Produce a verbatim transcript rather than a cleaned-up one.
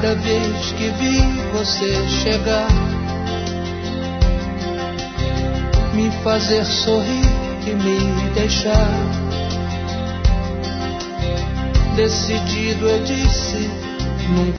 Cada vez que vi você chegar, me fazer sorrir e me deixar, decidido eu disse, nunca